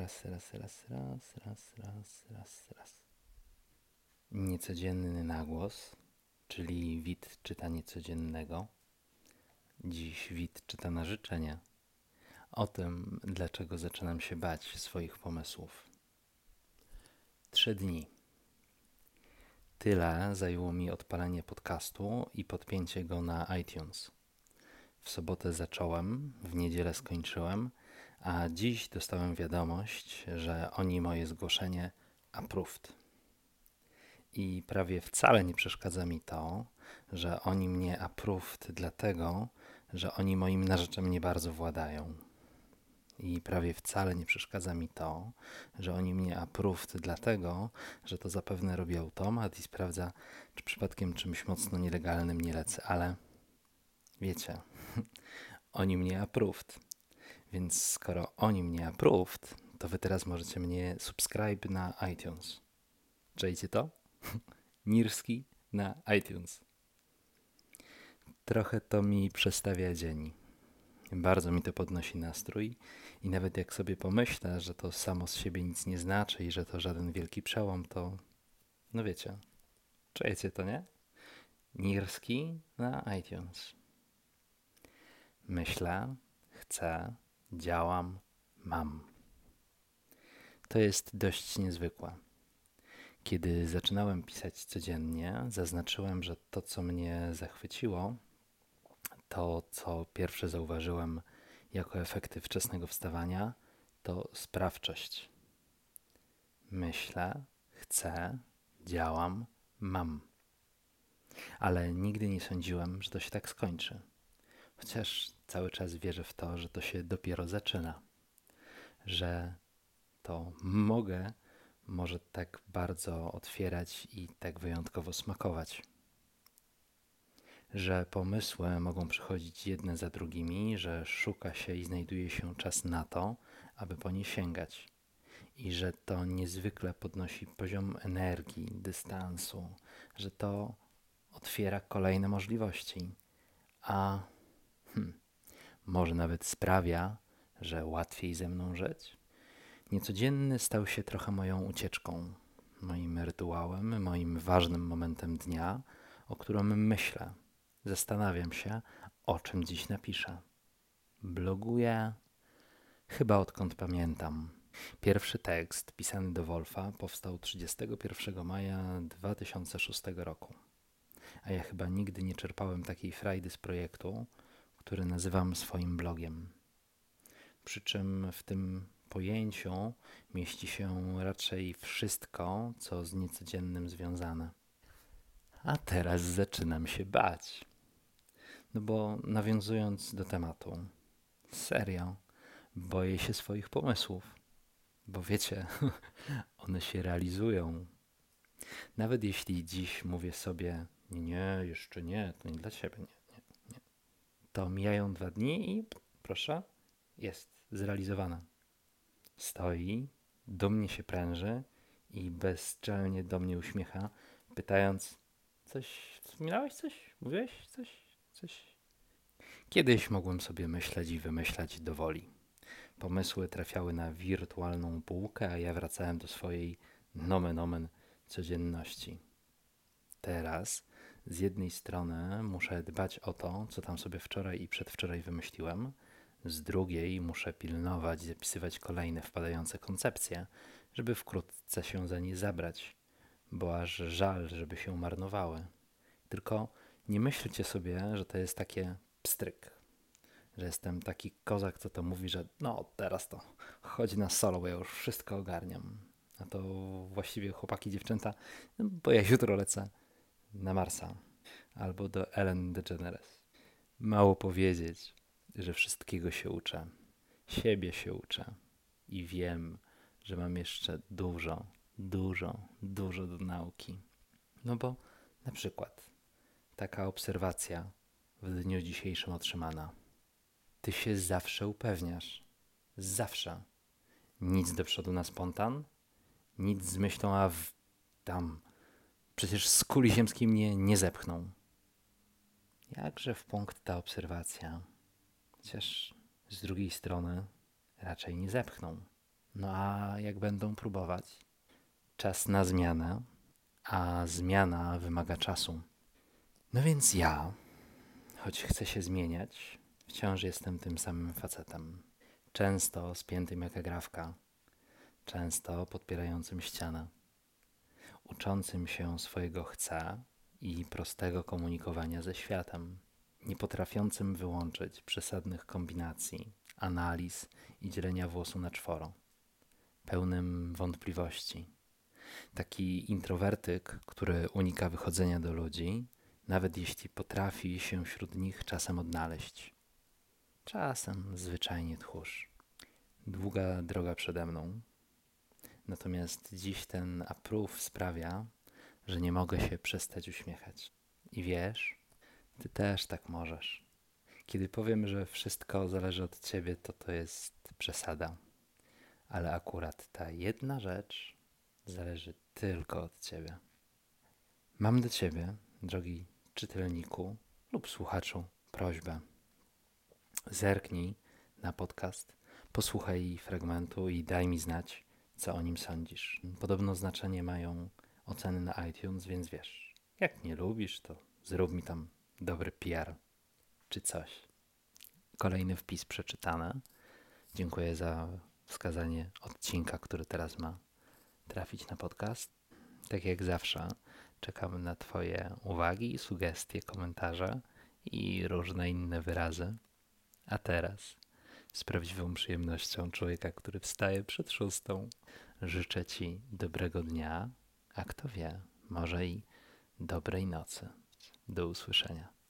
Raz. Niecodzienny nagłos, czyli Wit czyta niecodziennego. Dziś Wit czyta na życzenie. O tym, dlaczego zaczynam się bać swoich pomysłów. 3 dni. Tyle zajęło mi odpalenie podcastu i podpięcie go na iTunes. W sobotę zacząłem, w niedzielę skończyłem, a dziś dostałem wiadomość, że oni moje zgłoszenie approved. I prawie wcale nie przeszkadza mi to, że oni mnie approved dlatego, że oni moim narzeczem nie bardzo władają. I prawie wcale nie przeszkadza mi to, że oni mnie approved dlatego, że to zapewne robi automat i sprawdza, czy przypadkiem czymś mocno nielegalnym nie lecę, ale wiecie, oni mnie approved. Więc skoro oni mnie approved, to wy teraz możecie mnie subscribe na iTunes. Czajcie to? Nirski na iTunes. Trochę to mi przestawia dzień. Bardzo mi to podnosi nastrój i nawet jak sobie pomyślę, że to samo z siebie nic nie znaczy i że to żaden wielki przełom, to no wiecie, czujecie to, nie? Nirski na iTunes. Myślę, chcę, działam, mam. To jest dość niezwykłe. Kiedy zaczynałem pisać codziennie, zaznaczyłem, że to, co mnie zachwyciło, to, co pierwsze zauważyłem jako efekty wczesnego wstawania, to sprawczość. Myślę, chcę, działam, mam. Ale nigdy nie sądziłem, że to się tak skończy. Chociaż cały czas wierzę w to, że to się dopiero zaczyna. Że to może tak bardzo otwierać i tak wyjątkowo smakować. Że pomysły mogą przychodzić jedne za drugimi, że szuka się i znajduje się czas na to, aby po nie sięgać. I że to niezwykle podnosi poziom energii, dystansu, że to otwiera kolejne możliwości, a może nawet sprawia, że łatwiej ze mną żyć. Niecodzienny stał się trochę moją ucieczką, moim rytuałem, moim ważnym momentem dnia, o którym myślę. Zastanawiam się, o czym dziś napiszę. Bloguję chyba odkąd pamiętam. Pierwszy tekst pisany do Wolfa powstał 31 maja 2006 roku. A ja chyba nigdy nie czerpałem takiej frajdy z projektu, który nazywam swoim blogiem. Przy czym w tym pojęciu mieści się raczej wszystko, co z niecodziennym związane. A teraz zaczynam się bać. No bo nawiązując do tematu, serio, boję się swoich pomysłów. Bo wiecie, one się realizują. Nawet jeśli dziś mówię sobie, nie, jeszcze nie, to nie dla ciebie, nie. To mijają 2 dni i proszę, jest zrealizowana. Stoi, dumnie się pręży i bezczelnie do mnie uśmiecha, pytając, coś, wspominałeś coś? Mówiłeś coś? Kiedyś mogłem sobie myśleć i wymyślać do woli. Pomysły trafiały na wirtualną półkę, a ja wracałem do swojej nomen omen codzienności. Teraz z jednej strony muszę dbać o to, co tam sobie wczoraj i przedwczoraj wymyśliłem, z drugiej muszę pilnować i zapisywać kolejne wpadające koncepcje, żeby wkrótce się za nie zabrać, bo aż żal, żeby się marnowały. Tylko nie myślcie sobie, że to jest takie pstryk, że jestem taki kozak, co to mówi, że no teraz to chodzi na solo, bo ja już wszystko ogarniam. A to właściwie chłopaki, dziewczęta, no, bo ja jutro lecę na Marsa albo do Ellen DeGeneres. Mało powiedzieć, że wszystkiego się uczę. Siebie się uczę i wiem, że mam jeszcze dużo do nauki. No bo na przykład taka obserwacja w dniu dzisiejszym otrzymana. Ty się zawsze upewniasz. Zawsze. Nic do przodu na spontan, nic z myślą, tam. Przecież z kuli ziemskiej mnie nie zepchną. Jakże w punkt ta obserwacja. Chociaż z drugiej strony raczej nie zepchną. No a jak będą próbować? Czas na zmianę, a zmiana wymaga czasu. No więc ja, choć chcę się zmieniać, wciąż jestem tym samym facetem. Często spiętym jak agrawka, często podpierającym ścianę, uczącym się swojego chcę i prostego komunikowania ze światem, nie potrafiącym wyłączyć przesadnych kombinacji, analiz i dzielenia włosu na czworo, pełnym wątpliwości. Taki introwertyk, który unika wychodzenia do ludzi, nawet jeśli potrafi się wśród nich czasem odnaleźć. Czasem zwyczajnie tchórz. Długa droga przede mną, natomiast dziś ten approve sprawia, że nie mogę się przestać uśmiechać. I wiesz, ty też tak możesz. Kiedy powiem, że wszystko zależy od ciebie, to jest przesada. Ale akurat ta jedna rzecz zależy tylko od ciebie. Mam do ciebie, drogi czytelniku lub słuchaczu, prośbę. Zerknij na podcast, posłuchaj fragmentu i daj mi znać, co o nim sądzisz. Podobno znaczenie mają oceny na iTunes, więc wiesz, jak nie lubisz, to zrób mi tam dobry PR czy coś. Kolejny wpis przeczytany. Dziękuję za wskazanie odcinka, który teraz ma trafić na podcast. Tak jak zawsze, czekam na twoje uwagi, sugestie, komentarze i różne inne wyrazy. A teraz, z prawdziwą przyjemnością człowieka, który wstaje przed 6, życzę ci dobrego dnia, a kto wie, może i dobrej nocy. Do usłyszenia.